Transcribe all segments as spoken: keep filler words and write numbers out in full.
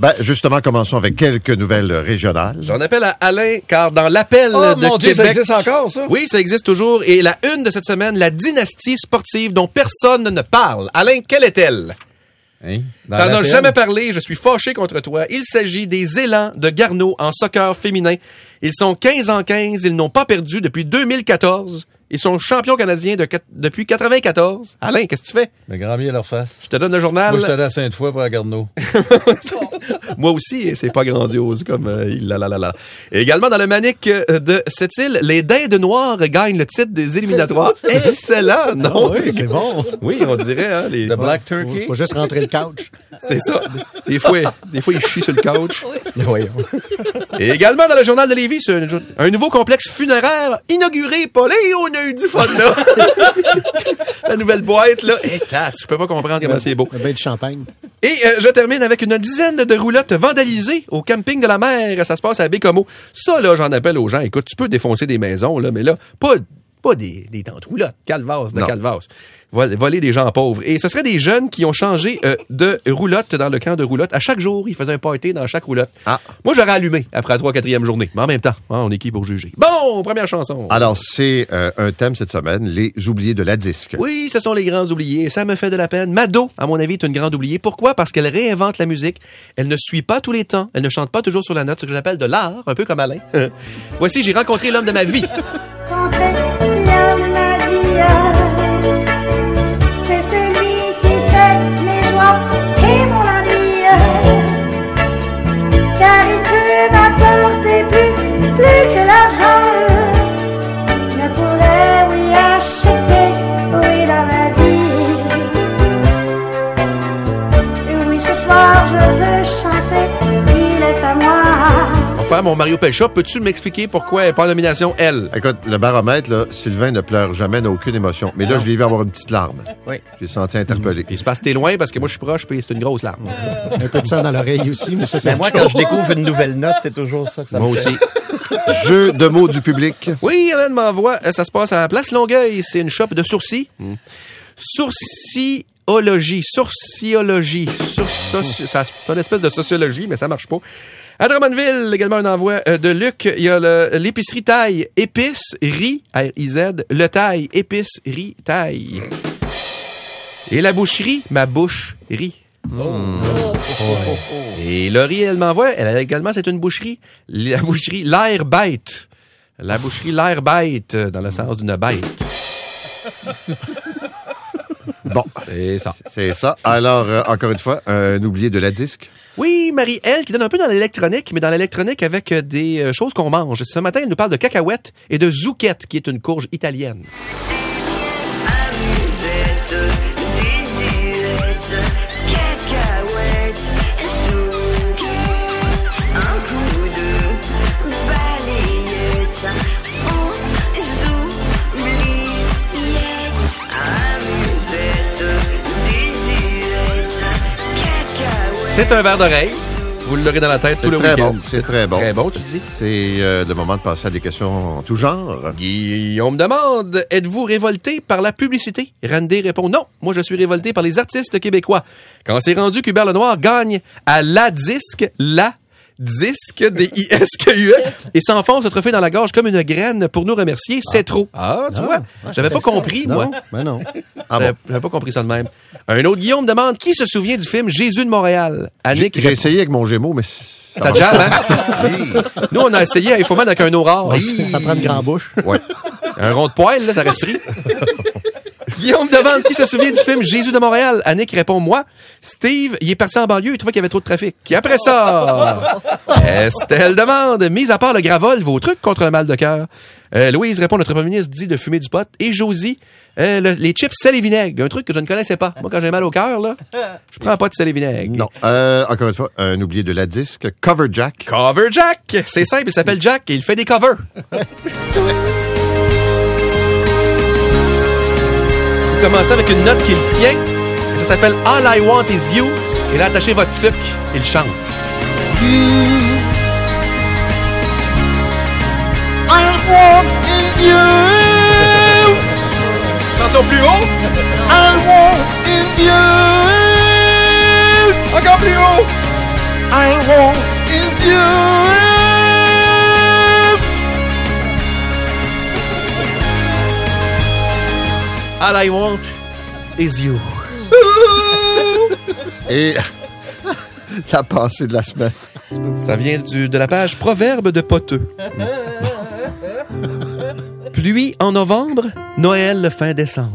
Ben, justement, commençons avec quelques nouvelles régionales. J'en appelle à Alain, car dans l'appel oh, de mon Dieu, Québec... ça existe encore, ça? Oui, ça existe toujours. Et la une de cette semaine, la dynastie sportive dont personne ne parle. Alain, quelle est-elle? Hein? T'en as jamais parlé, je suis fâché contre toi. Il s'agit des Élans de Garneau en soccer féminin. Ils sont quinze en quinze, ils n'ont pas perdu depuis deux mille quatorze. Ils sont champions canadiens de, depuis quatre-vingt-quatorze. Alain, qu'est-ce que tu fais? Le grand bien à leur face. Je te donne le journal. Moi, je suis allé à Sainte-Foy pour la Garneau. Moi aussi, c'est pas grandiose comme euh, là, là, là, là. Et également dans le Manic de cette île, les Dindes Noirs gagnent le titre des éliminatoires. Excellent, non? Ah oui, c'est bon. Oui, on dirait, hein, les... The Black Turkey. Faut, faut juste rentrer le couch. C'est ça. Des fois, des fois, ils chient sur le couch. Oui. Voyons. Et également dans le journal de Lévis, c'est un, un nouveau complexe funéraire inauguré, Paul. Et on a eu du fun, là. La nouvelle boîte, là. Et tat, je peux pas comprendre comment c'est beau. Un bain de champagne. Et euh, je termine avec une dizaine de roulottes vandalisées au camping de la mer. Ça se passe à Bécomo. Ça, là, j'en appelle aux gens. Écoute, tu peux défoncer des maisons, là, mais là, pas, pas des, des tantes roulottes. Calvasse de non. calvasse. Voler des gens pauvres. Et ce seraient des jeunes qui ont changé euh, de roulotte dans le camp de roulotte. À chaque jour, ils faisaient un party dans chaque roulotte. Ah. Moi, j'aurais allumé après la trois quatrième journée. Mais en même temps, hein, on est qui pour juger? Bon, première chanson. Alors, c'est euh, un thème cette semaine, les oubliés de la disque. Oui, ce sont les grands oubliés. Ça me fait de la peine. Mado, à mon avis, est une grande oubliée. Pourquoi? Parce qu'elle réinvente la musique. Elle ne suit pas tous les temps. Elle ne chante pas toujours sur la note, ce que j'appelle de l'art, un peu comme Alain. Voici, j'ai rencontré l'homme de ma vie. Rencontré l'homme de ma vie. C'est celui qui fait mes joies et mon avis. Car il peut m'apporter plus, plus que l'argent. Je pourrais, oui, acheter, oui, dans ma vie. Et oui, ce soir, je veux chanter, il est à moi. Faire mon Mario Pelcha, peux-tu m'expliquer pourquoi elle n'est pas en nomination, elle? Écoute, le baromètre, là, Sylvain ne pleure jamais, n'a aucune émotion. Mais là, je l'ai vu avoir une petite larme. Oui. J'ai senti interpellé. Il se passe que t'es loin parce que moi, je suis proche, puis c'est une grosse larme. Un peu de sang dans l'oreille aussi, mais ça, c'est Mais moi, quand je découvre une nouvelle note, c'est toujours ça que ça Moi me fait. aussi. Jeu de mots du public. Oui, Hélène m'envoie. Ça se passe à la Place Longueuil. C'est une shop de sourcils. Mm. Sourciologie. Sourciologie. Sur, soci, ça, c'est une espèce de sociologie, mais ça marche pas. À Drummondville, également un envoi euh, de Luc. Il y a le, l'épicerie Taille. Épice, riz, R I Z. Le Taille. Épice, riz, Taille. Et la boucherie, ma bouche, riz. Oh. Oh. Oh. Et Laurie, elle m'envoie. Elle a également, c'est une boucherie. La boucherie, l'air bête. La boucherie, l'air bête, dans le sens d'une bête. Bon, c'est ça. C'est ça. Alors, euh, encore une fois, un oublié de la disque. Oui, Marie-Elle, qui donne un peu dans l'électronique, mais dans l'électronique avec des euh, choses qu'on mange. Ce matin, elle nous parle de cacahuètes et de zucchette, qui est une courge italienne. C'est un verre d'oreille. Vous l'aurez dans la tête C'est tout le très week-end. bon. C'est très bon. Très bon, tu dis. C'est euh, le moment de passer à des questions en tout genre. Guillaume demande, êtes-vous révolté par la publicité? Randy répond, non, moi je suis révolté par les artistes québécois. Quand c'est rendu qu'Hubert Lenoir gagne à la disque, la disque, D I S Q U E, et s'enfonce le trophée dans la gorge comme une graine pour nous remercier, c'est Ah. trop. Ah, tu Non. vois, Ah, j'avais pas c'était ça. compris, Non, moi. ben non. Ah J'avais bon. j'avais pas compris ça de même. Un autre Guillaume demande, qui se souvient du film Jésus de Montréal? J'ai, Annick j'ai essayé avec mon Gémeaux, mais... Ça jamme, hein? Nous, on a essayé à Infoman avec un aurore. Ouais, ça, ça prend une grande bouche. Ouais. Un rond de poil, là, ça reste pris. Guillaume demande qui se souvient du film Jésus de Montréal. Annick répond moi. Steve, il est parti en banlieue, il trouvait qu'il y avait trop de trafic. Puis après ça, Estelle demande, mis à part le gravol, vos trucs contre le mal de cœur. Euh, Louise répond, notre premier ministre dit de fumer du pot. Et Josie, euh, le, les chips sel et vinaigre, un truc que je ne connaissais pas. Moi, quand j'ai mal au cœur, là, je prends pas de sel et vinaigre. Non. Euh, encore une fois, un oublié de la disque. Cover Jack. Cover Jack! C'est simple, il s'appelle Jack et il fait des covers. Vous commencez avec une note qu'il tient. Et ça s'appelle All I Want Is You. Et là, attachez votre tuque. Il chante. I want is you. Attention plus haut. I want is you. Encore plus haut. I want is you. All I want is you. Et la pensée de la semaine. Ça vient du, de la page Proverbe de Poteux. Pluie en novembre, Noël fin décembre.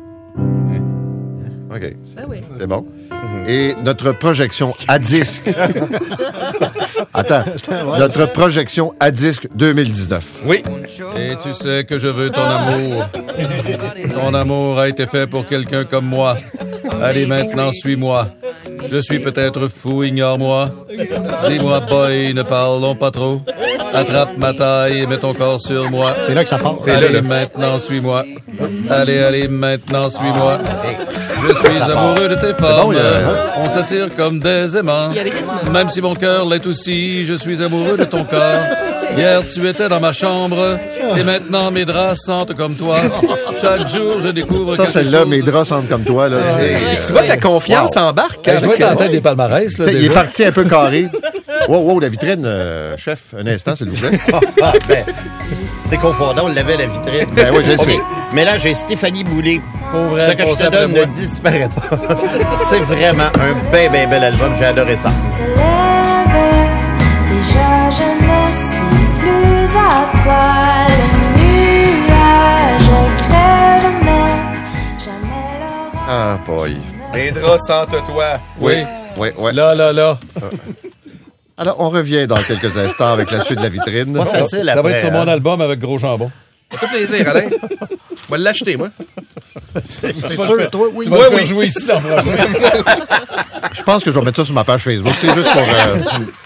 OK. Ben oui. C'est bon. Et notre projection à disque. Attends. Notre projection à disque deux mille dix-neuf. Oui. Et tu sais que je veux ton amour. Ton amour a été fait pour quelqu'un comme moi. Allez, maintenant, suis-moi. Je suis peut-être fou, ignore-moi. Dis-moi, boy, ne parlons pas trop. Attrape ma taille et mets ton corps sur moi. C'est là que ça part. Allez, maintenant, suis-moi. Allez, allez, maintenant, suis-moi. Je suis amoureux de tes formes. On s'attire comme des aimants. Même si mon cœur l'est aussi, je suis amoureux de ton corps. Hier, tu étais dans ma chambre, et maintenant, mes draps sentent comme toi. Chaque jour, je découvre Ça, quelque celle-là, chose. mes draps sentent comme toi. Là. C'est... Tu vois, ta confiance embarque. Hey, je dois être en avec, tête des palmarès, là, T'sais, il est déjà. parti un peu carré. Wow, wow, la vitrine, euh, chef, un instant, s'il vous plaît. Ah, ben, c'est confondant, on l'avait la vitrine. Ben oui, je sais. OK. Mais là, j'ai Stéphanie Boulay. Pour vrai, Ce que je pensez te après donne moi. ne disparaît pas. C'est vraiment un bien, bien bel album. J'ai adoré ça. se lève, déjà je ne suis plus à toi. Le nuage crève, mais jamais l'orage. Ah, boy. Les draps sentent toi. Oui. Oui, oui. Là, là, là. Alors, on revient dans quelques instants avec la suite de la vitrine. Pas facile Ça après. va être sur mon hein. album avec Gros Jambon. Ça fait plaisir, Alain. Je vais l'acheter, moi. C'est sûr, toi, oui. Tu vas Oui, le faire oui. jouer ici l'an prochain. Je pense que je vais mettre ça sur ma page Facebook. C'est juste pour... euh,